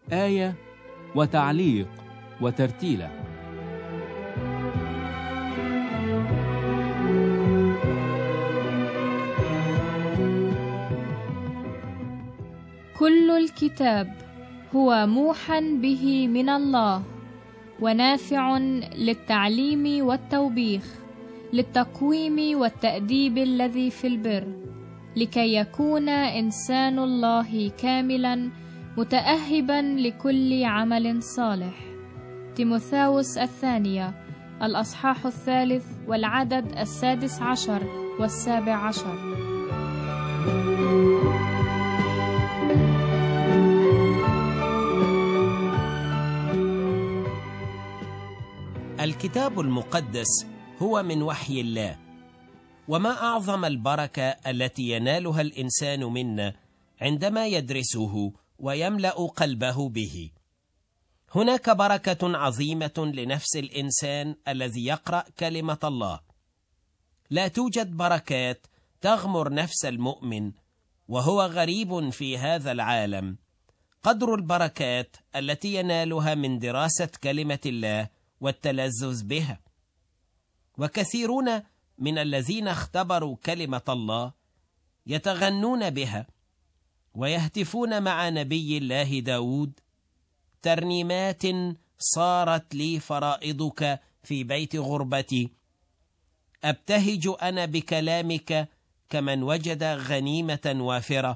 آية وتعليق وترتيلة. كل الكتاب هو موحى به من الله، ونافع للتعليم والتوبيخ، للتقويم والتأديب الذي في البر، لكي يكون إنسان الله كاملا متأهبا لكل عمل صالح. تيموثاوس الثانية، الأصحاح 3 والعدد 16 و17. الكتاب المقدس هو من وحي الله، وما أعظم البركة التي ينالها الإنسان منا عندما يدرسه ويملأ قلبه به. هناك بركة عظيمة لنفس الإنسان الذي يقرأ كلمة الله. لا توجد بركات تغمر نفس المؤمن وهو غريب في هذا العالم قدر البركات التي ينالها من دراسة كلمة الله والتلذذ بها. وكثيرون من الذين اختبروا كلمة الله يتغنون بها ويهتفون مع نبي الله داود: ترنيمات صارت لي فرائضك في بيت غربتي، أبتهج أنا بكلامك كمن وجد غنيمة وافرة.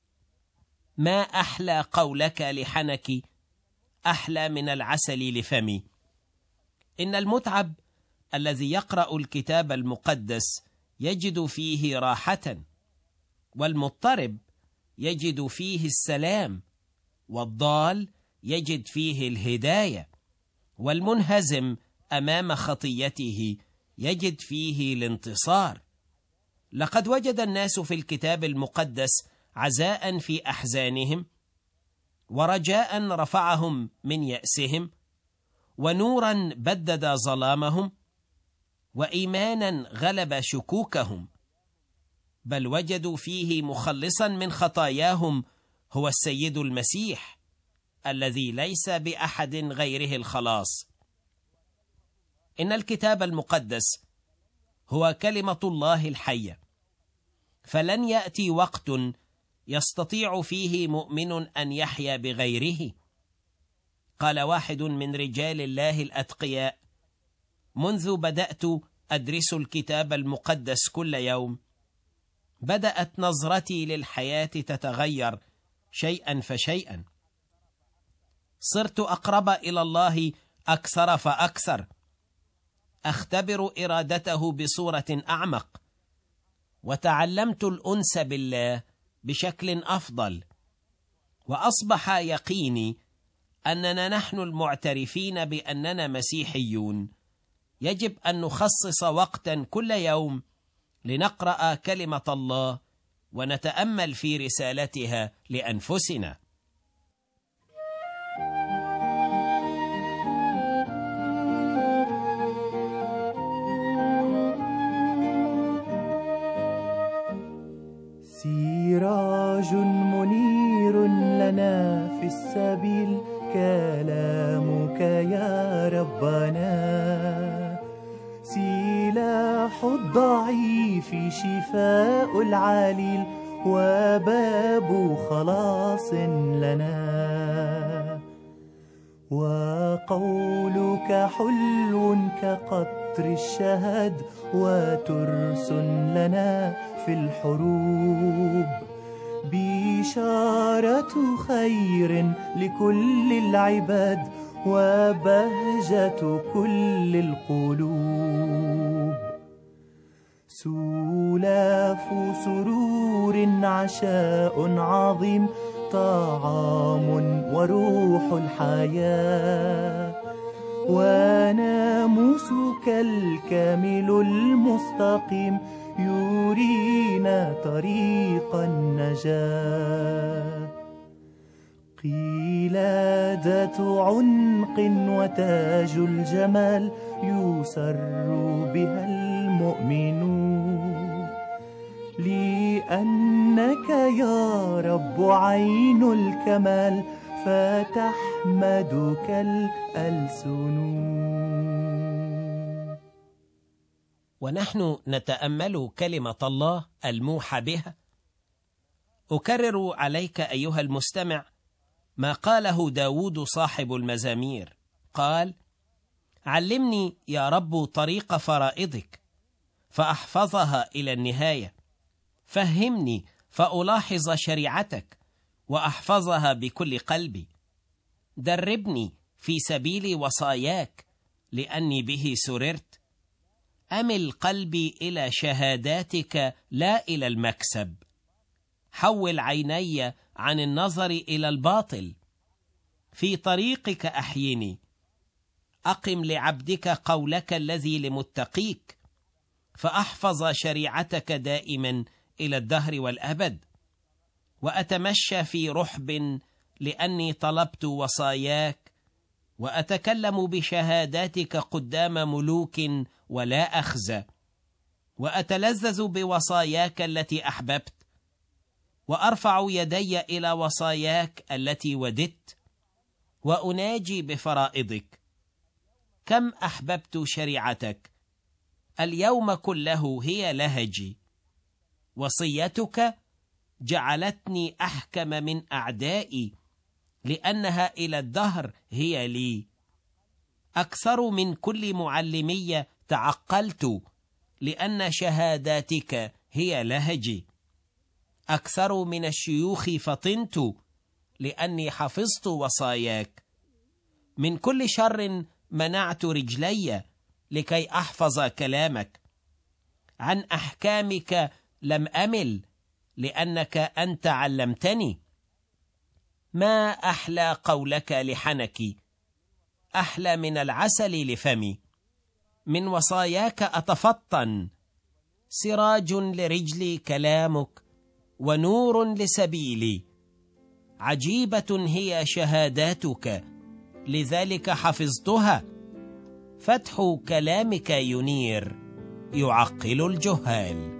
ما أحلى قولك لحنك، أحلى من العسل لفمي. إن المتعب الذي يقرأ الكتاب المقدس يجد فيه راحة، والمضطرب يجد فيه السلام، والضال يجد فيه الهداية، والمنهزم أمام خطيته يجد فيه الانتصار. لقد وجد الناس في الكتاب المقدس عزاء في أحزانهم، ورجاء رفعهم من يأسهم، ونورا بدد ظلامهم، وإيمانا غلب شكوكهم. بل وجدوا فيه مخلصا من خطاياهم هو السيد المسيح، الذي ليس بأحد غيره الخلاص. إن الكتاب المقدس هو كلمة الله الحية، فلن يأتي وقت يستطيع فيه مؤمن أن يحيا بغيره. قال واحد من رجال الله الأتقياء: منذ بدأت أدرس الكتاب المقدس كل يوم، بدأت نظرتي للحياة تتغير شيئا فشيئا. صرت أقرب إلى الله أكثر فأكثر، أختبر إرادته بصورة أعمق، وتعلمت الأنس بالله بشكل أفضل. وأصبح يقيني أننا نحن المعترفين بأننا مسيحيون يجب أن نخصص وقتا كل يوم لنقرأ كلمة الله ونتأمل في رسالتها لأنفسنا. سراج منير لنا في السبيل، كلامك يا ربنا، سلاح الضعيف شفاء العليل، وباب خلاص لنا. وقولك حلو كقطر الشهد، وترس لنا في الحروب، بشارة خير لكل العباد، وبهجة كل القلوب. سلاف سرور عشاء عظيم، طعام وروح الحياة، وناموسك الكامل المستقيم، يرينا طريق النجاة. قلادة عنق وتاج الجمال، يسر بها المؤمنون، لأنك يا رب عين الكمال، فتحمدك الألسن. ونحن نتأمل كلمة الله الموحى بها. أكرر عليك أيها المستمع ما قاله داود صاحب المزامير، قال: علمني يا رب طريق فرائضك فأحفظها إلى النهاية، فهمني فألاحظ شريعتك وأحفظها بكل قلبي، دربني في سبيل وصاياك لأني به سررت، أمل قلبي إلى شهاداتك لا إلى المكسب، حول عيني عن النظر إلى الباطل، في طريقك أحيني، أقم لعبدك قولك الذي لمتقيك، فأحفظ شريعتك دائما إلى الدهر والأبد، وأتمشى في رحب لأني طلبت وصاياك، وأتكلم بشهاداتك قدام ملوك ولا أخزى، وأتلذذ بوصاياك التي أحببت، وأرفع يدي إلى وصاياك التي وددت، وأناجي بفرائضك. كم أحببت شريعتك، اليوم كله هي لهجي، وصيتك جعلتني أحكم من أعدائي، لأنها إلى الدهر هي لي. أكثر من كل معلمي تعقلت، لأن شهاداتك هي لهجي. أكثر من الشيوخ فطنت، لأني حفظت وصاياك. من كل شر منعت رجلي لكي أحفظ كلامك. عن أحكامك لم أمل، لأنك أنت علمتني. ما أحلى قولك لحنكي، أحلى من العسل لفمي. من وصاياك أتفطن، سراج لرجلي كلامك ونور لسبيلي. عجيبة هي شهاداتك، لذلك حفظتها. فتح كلامك ينير، يعقل الجهال.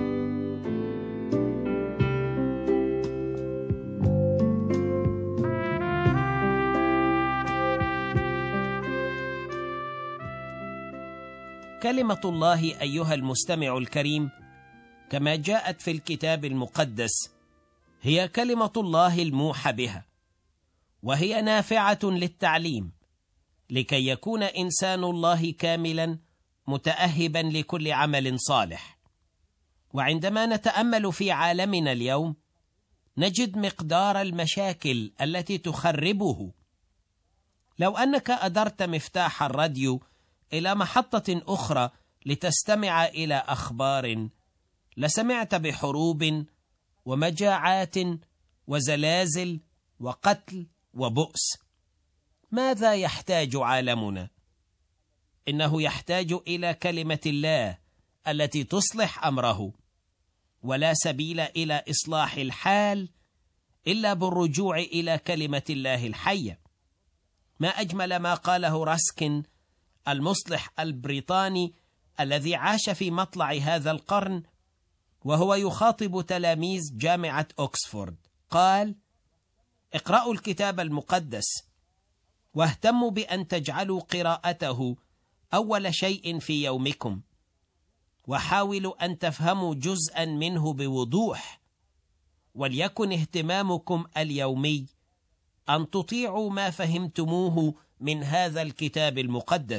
كلمة الله أيها المستمع الكريم كما جاءت في الكتاب المقدس هي كلمة الله الموحى بها، وهي نافعة للتعليم، لكي يكون إنسان الله كاملا متأهبا لكل عمل صالح. وعندما نتأمل في عالمنا اليوم نجد مقدار المشاكل التي تخربه. لو أنك أدرت مفتاح الراديو إلى محطة أخرى لتستمع إلى أخبار، لسمعت بحروب ومجاعات وزلازل وقتل وبؤس. ماذا يحتاج عالمنا؟ إنه يحتاج إلى كلمة الله التي تصلح أمره، ولا سبيل إلى إصلاح الحال إلا بالرجوع إلى كلمة الله الحية. ما أجمل ما قاله راسكن المصلح البريطاني الذي عاش في مطلع هذا القرن وهو يخاطب تلاميذ جامعة أكسفورد. قال: اقرأوا الكتاب المقدس واهتموا بأن تجعلوا قراءته أول شيء في يومكم، وحاولوا أن تفهموا جزءا منه بوضوح، وليكن اهتمامكم اليومي أن تطيعوا ما فهمتموه من هذا الكتاب المقدس،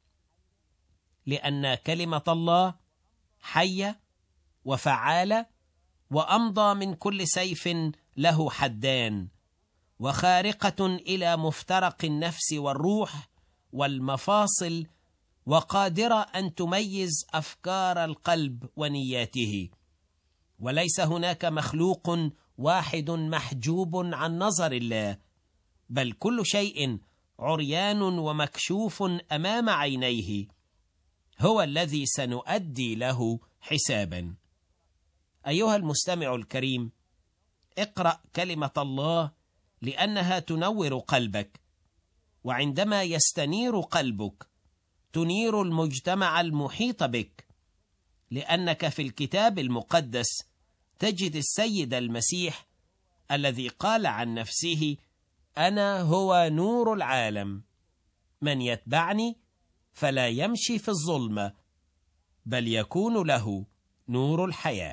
لأن كلمة الله حية وفعالة، وأمضى من كل سيف له حدان، وخارقة إلى مفترق النفس والروح والمفاصل، وقادرة أن تميز أفكار القلب ونياته. وليس هناك مخلوق واحد محجوب عن نظر الله، بل كل شيء عريان ومكشوف أمام عينيه، هو الذي سنؤدي له حسابا. أيها المستمع الكريم، اقرأ كلمة الله لأنها تنور قلبك، وعندما يستنير قلبك تنير المجتمع المحيط بك، لأنك في الكتاب المقدس تجد السيد المسيح الذي قال عن نفسه: أنا هو نور العالم، من يتبعني فلا يمشي في الظلمة، بل يكون له نور الحياة.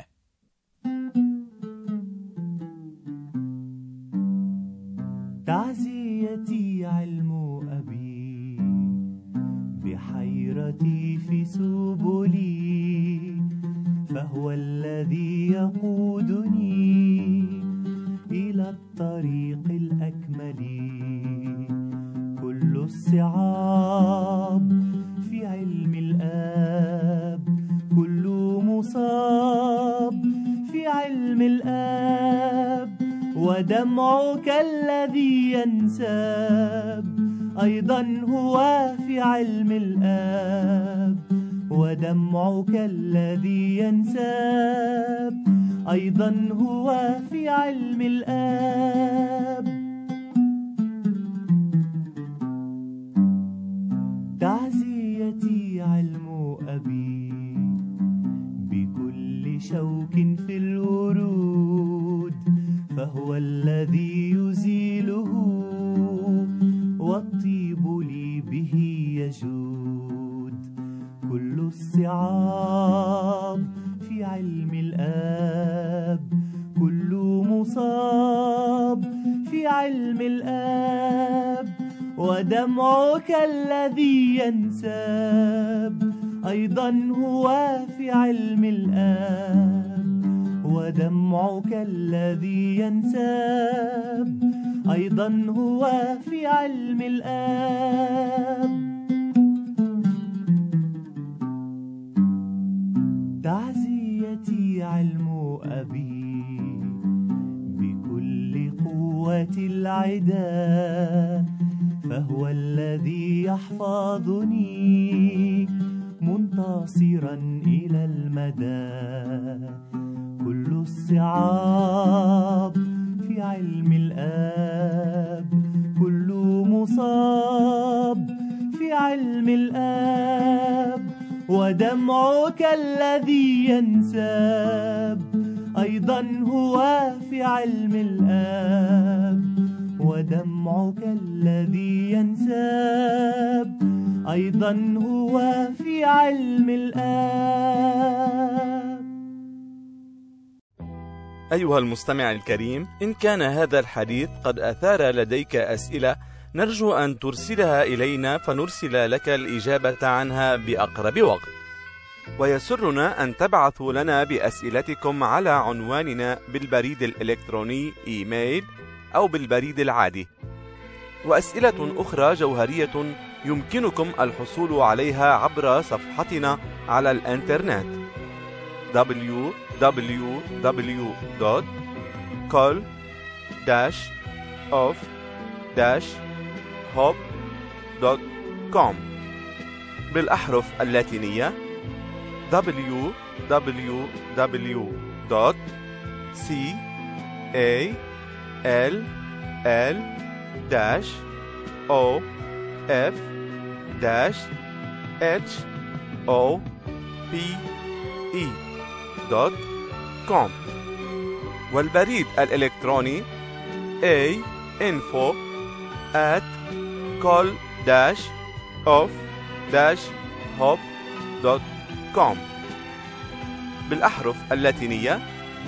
تعزيتي علم أبي، بحيرتي في سبلي، فهو الذي يقودني إلى الطريق الأكمل. كل الصعاب في علم الآب، كل مصاب في علم الآب، ودمعك الذي ينساب أيضا هو في علم الآب، ودمعك الذي ينساب أيضا هو في علم الآب. تعزيتي علم أبي، بكل شوك في الورود، فهو الذي يزيله، والطيب لي به يجود. كل الصعاب في علم الآب، كل مصاب في علم الآب، ودمعك الذي ينساب أيضا هو في علم الآب، ودمعك الذي ينساب أيضا هو في علم الآب. تعزيتي علم أبي، بكل قوة العدا، فهو الذي يحفظني منتصرا إلى المدى. كل الصعاب في علم الآب، كل مصاب في علم الآب، ودمعك الذي ينساب أيضا هو في علم الآب، ودمعك الذي ينساب أيضا هو في علم الآب. أيها المستمع الكريم، إن كان هذا الحديث قد أثار لديك أسئلة، نرجو أن ترسلها إلينا فنرسل لك الإجابة عنها بأقرب وقت. ويسرنا أن تبعثوا لنا بأسئلتكم على عنواننا بالبريد الإلكتروني إيميل أو بالبريد العادي. وأسئلة أخرى جوهرية يمكنكم الحصول عليها عبر صفحتنا على الإنترنت www.call-of-hope.com بالأحرف اللاتينية www.call-of-hope.com والبريد الإلكتروني info@call-of-hope.com بالأحرف اللاتينية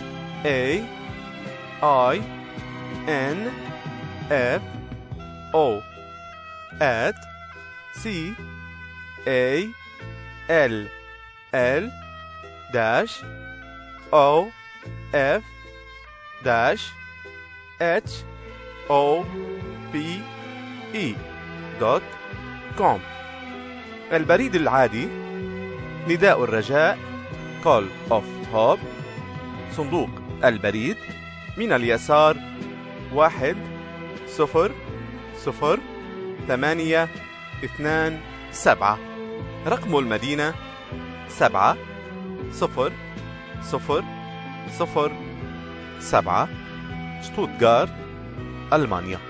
CALL-OF@CALL-HOPE.com البريد العادي نداء الرجاء Call of Hope، صندوق البريد من اليسار 1002827، رقم المدينة 70007، شتوتغارت، ألمانيا.